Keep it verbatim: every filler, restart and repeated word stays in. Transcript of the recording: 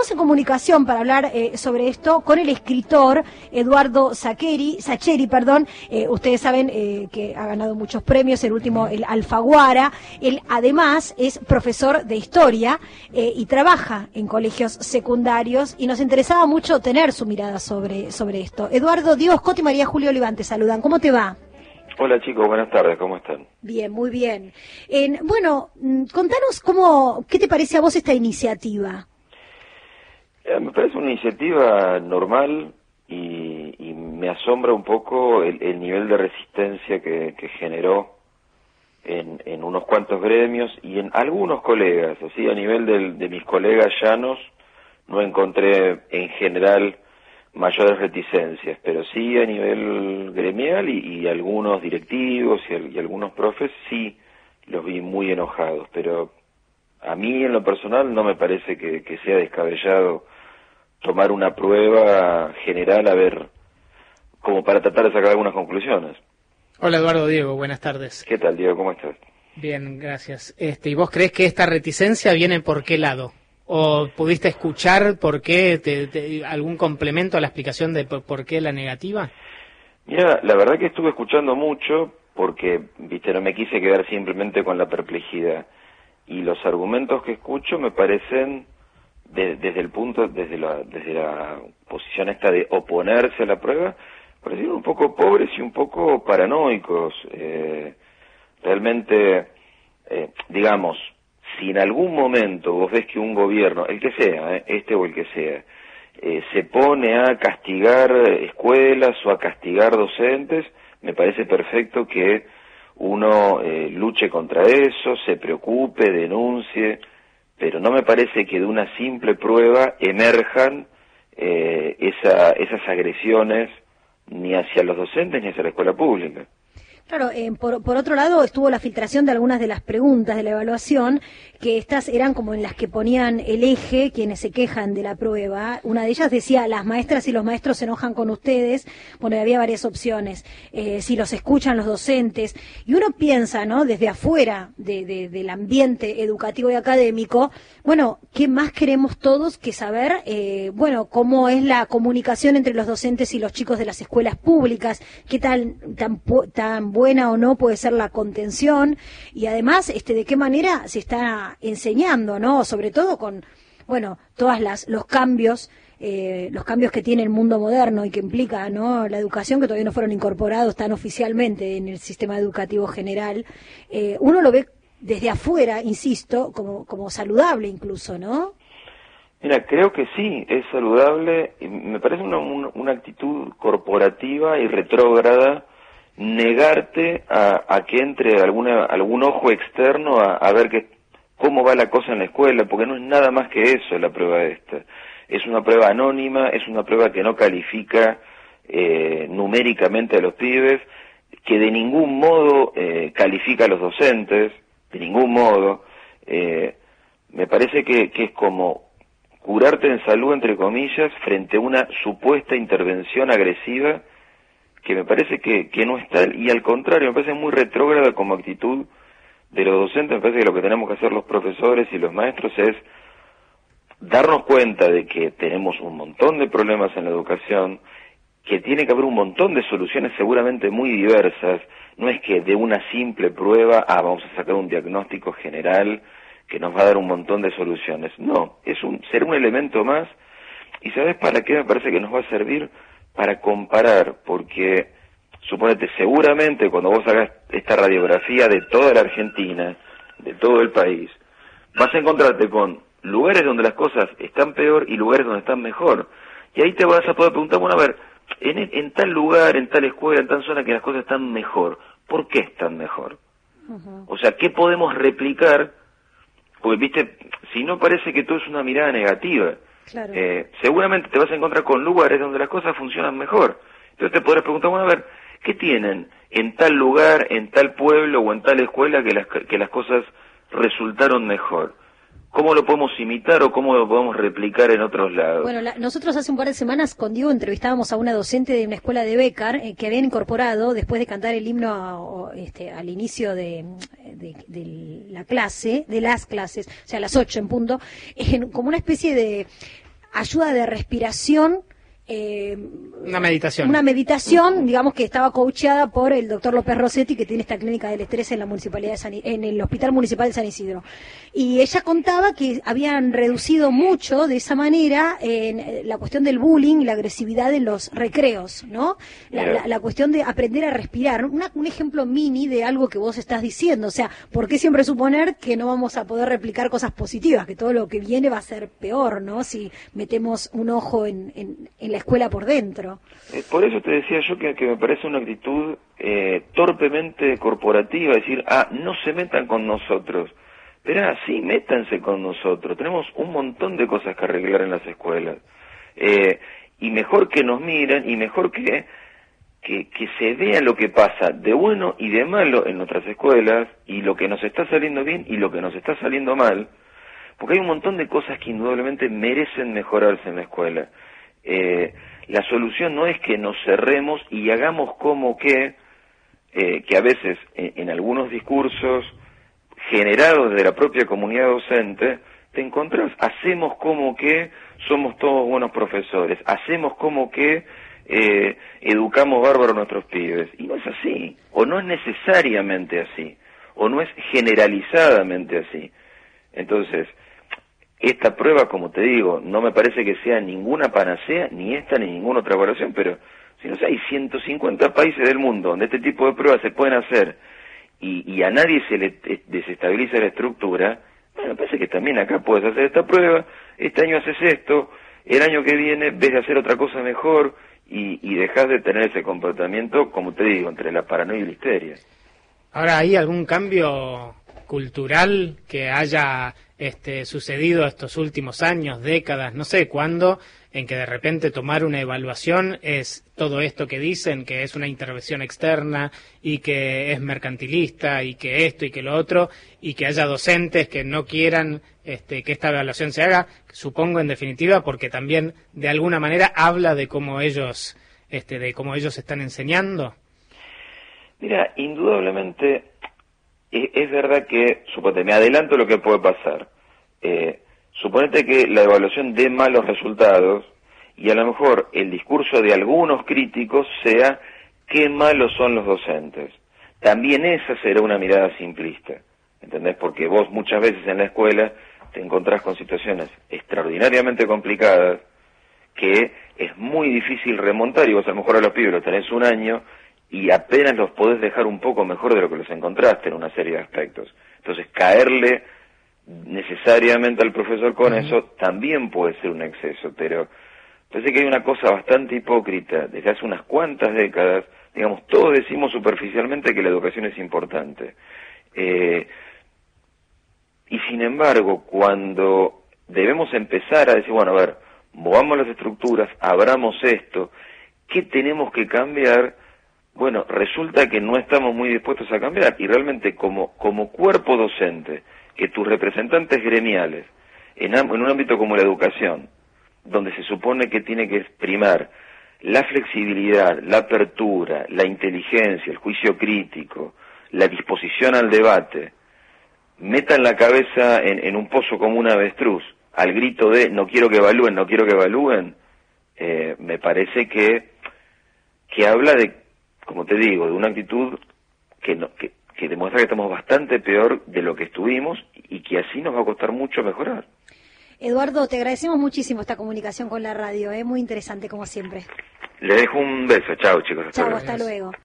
estamos en comunicación para hablar eh, sobre esto con el escritor Eduardo Sacheri, Sacheri, perdón. Eh, ustedes saben eh, que ha ganado muchos premios, el último, el Alfaguara. Él además es profesor de historia eh, y trabaja en colegios secundarios, y nos interesaba mucho tener su mirada sobre, sobre esto. Eduardo, Diego Scott y María Julia Oliván te saludan. ¿Cómo te va? Hola chicos, buenas tardes, ¿cómo están? Bien, muy bien. Eh, bueno, contanos cómo, ¿qué te parece a vos esta iniciativa? Eh, me parece una iniciativa normal y, y me asombra un poco el, el nivel de resistencia que, que generó en, en unos cuantos gremios y en algunos colegas. Así, a nivel del, de mis colegas llanos no encontré en general mayores reticencias, pero sí a nivel gremial y, y algunos directivos y, y algunos profes sí los vi muy enojados, pero a mí en lo personal no me parece que, que sea descabellado tomar una prueba general a ver, como para tratar de sacar algunas conclusiones. Hola Eduardo, Diego, buenas tardes. ¿Qué tal, Diego? ¿Cómo estás? Bien, gracias. Este, ¿y vos crees que esta reticencia viene por qué lado? ¿O pudiste escuchar por qué, te, te, algún complemento a la explicación de por, por qué la negativa? Mira, la verdad que estuve escuchando mucho porque, viste, no me quise quedar simplemente con la perplejidad. Y los argumentos que escucho me parecen, de, desde el punto, desde la, desde la posición esta de oponerse a la prueba, parecen un poco pobres y un poco paranoicos. Eh, realmente, eh, digamos, si en algún momento vos ves que un gobierno, el que sea, eh, este o el que sea, eh, se pone a castigar escuelas o a castigar docentes, me parece perfecto que uno eh, luche contra eso, se preocupe, denuncie, pero no me parece que de una simple prueba emerjan eh, esa, esas agresiones ni hacia los docentes ni hacia la escuela pública. Claro, eh, por, por otro lado estuvo la filtración de algunas de las preguntas de la evaluación, que estas eran como en las que ponían el eje quienes se quejan de la prueba. Una de ellas decía, las maestras y los maestros se enojan con ustedes. Bueno, había varias opciones, eh, si los escuchan los docentes. Y uno piensa, ¿no?, desde afuera de, de, del ambiente educativo y académico, bueno, ¿qué más queremos todos que saber, eh, bueno, cómo es la comunicación entre los docentes y los chicos de las escuelas públicas? ¿Qué tal, tan, tan buena o no puede ser la contención? Y además, este, de qué manera se está enseñando, ¿no? Sobre todo con, bueno, todas las los cambios, eh, los cambios que tiene el mundo moderno y que implica, ¿no?, la educación, que todavía no fueron incorporados tan oficialmente en el sistema educativo general. Eh, uno lo ve desde afuera, insisto, como como saludable incluso, ¿no? Mira, creo que sí, es saludable. Me parece una, una, una actitud corporativa y retrógrada negarte a, a que entre alguna algún ojo externo a, a ver que, cómo va la cosa en la escuela, porque no es nada más que eso la prueba esta. Es una prueba anónima, es una prueba que no califica eh, numéricamente a los pibes, que de ningún modo eh, califica a los docentes, de ningún modo. Eh, me parece que, que es como curarte en salud, entre comillas, frente a una supuesta intervención agresiva que me parece que, que no está, y al contrario, me parece muy retrógrada como actitud de los docentes. Me parece que lo que tenemos que hacer los profesores y los maestros es darnos cuenta de que tenemos un montón de problemas en la educación, que tiene que haber un montón de soluciones seguramente muy diversas. No es que de una simple prueba, ah, vamos a sacar un diagnóstico general que nos va a dar un montón de soluciones. No, es un, será un elemento más, y ¿sabes para qué me parece que nos va a servir? Para comparar, porque suponete, seguramente cuando vos hagas esta radiografía de toda la Argentina, de todo el país, vas a encontrarte con lugares donde las cosas están peor y lugares donde están mejor. Y ahí te vas a poder preguntar, bueno, a ver, en, en tal lugar, en tal escuela, en tal zona que las cosas están mejor, ¿por qué están mejor? Uh-huh. O sea, ¿qué podemos replicar? Porque, viste, si no parece que todo es una mirada negativa. Claro. Eh, seguramente te vas a encontrar con lugares donde las cosas funcionan mejor. Entonces te podrás preguntar, bueno, a ver, ¿qué tienen en tal lugar, en tal pueblo o en tal escuela que las, que las cosas resultaron mejor? ¿Cómo lo podemos imitar o cómo lo podemos replicar en otros lados? Bueno, la, nosotros hace un par de semanas con Diego entrevistábamos a una docente de una escuela de Bécar eh, que habían incorporado, después de cantar el himno a, o, este, al inicio de, de, de la clase, de las clases, o sea, a las ocho en punto, en, como una especie de ayuda de respiración. Eh, una meditación. Una meditación, digamos, que estaba coacheada por el doctor López Rossetti, que tiene esta clínica del estrés en la municipalidad de San, en el Hospital Municipal de San Isidro. Y ella contaba que habían reducido mucho de esa manera en la cuestión del bullying y la agresividad en los recreos, ¿no? La, la, la cuestión de aprender a respirar. Una, un ejemplo mini de algo que vos estás diciendo. O sea, ¿por qué siempre suponer que no vamos a poder replicar cosas positivas? Que todo lo que viene va a ser peor, ¿no? Si metemos un ojo en, en, en la escuela por dentro. Eh, por eso te decía yo que, que me parece una actitud eh, torpemente corporativa, decir, ah, no se metan con nosotros. Pero ah, sí, métanse con nosotros. Tenemos un montón de cosas que arreglar en las escuelas. Eh, y mejor que nos miren y mejor que, que, que se vea lo que pasa de bueno y de malo en nuestras escuelas y lo que nos está saliendo bien y lo que nos está saliendo mal. Porque hay un montón de cosas que indudablemente merecen mejorarse en la escuela. Eh, la solución no es que nos cerremos y hagamos como que, eh, que a veces en, en algunos discursos generados de la propia comunidad docente, te encontrás, hacemos como que somos todos buenos profesores, hacemos como que eh, educamos bárbaro a nuestros pibes, y no es así, o no es necesariamente así, o no es generalizadamente así. Entonces, esta prueba, como te digo, no me parece que sea ninguna panacea, ni esta ni ninguna otra evaluación, pero si no sé, hay ciento cincuenta países del mundo donde este tipo de pruebas se pueden hacer y, y a nadie se le desestabiliza la estructura. Bueno, me parece que también acá puedes hacer esta prueba, este año haces esto, el año que viene ves de hacer otra cosa mejor y, y dejas de tener ese comportamiento, como te digo, entre la paranoia y la histeria. Ahora, ¿hay algún cambio cultural que haya este, sucedido estos últimos años, décadas, no sé cuándo, en que de repente tomar una evaluación es todo esto que dicen, que es una intervención externa y que es mercantilista y que esto y que lo otro, y que haya docentes que no quieran este, que esta evaluación se haga, supongo en definitiva porque también de alguna manera habla de cómo ellos, este, de cómo ellos están enseñando? Mira, indudablemente es, es verdad que, suponete, me adelanto lo que puede pasar. Eh, suponete que la evaluación dé malos resultados y a lo mejor el discurso de algunos críticos sea qué malos son los docentes. También esa será una mirada simplista, ¿entendés? Porque vos muchas veces en la escuela te encontrás con situaciones extraordinariamente complicadas que es muy difícil remontar, y vos a lo mejor a los pibes los tenés un año y apenas los podés dejar un poco mejor de lo que los encontraste en una serie de aspectos. Entonces caerle necesariamente al profesor con uh-huh. eso también puede ser un exceso, pero parece que hay una cosa bastante hipócrita. Desde hace unas cuantas décadas, digamos, todos decimos superficialmente que la educación es importante. Eh, y sin embargo, cuando debemos empezar a decir, bueno, a ver, movamos las estructuras, abramos esto, ¿qué tenemos que cambiar? Bueno, resulta que no estamos muy dispuestos a cambiar, y realmente como, como cuerpo docente, que tus representantes gremiales, en, en un ámbito como la educación, donde se supone que tiene que primar la flexibilidad, la apertura, la inteligencia, el juicio crítico, la disposición al debate, metan la cabeza en, en un pozo como un avestruz, al grito de no quiero que evalúen, no quiero que evalúen, eh, me parece que, que habla de, como te digo, de una actitud que, no, que, que demuestra que estamos bastante peor de lo que estuvimos y que así nos va a costar mucho mejorar. Eduardo, te agradecemos muchísimo esta comunicación con la radio, ¿eh? Muy interesante como siempre. Les dejo un beso, chao chicos. Chao, hasta luego.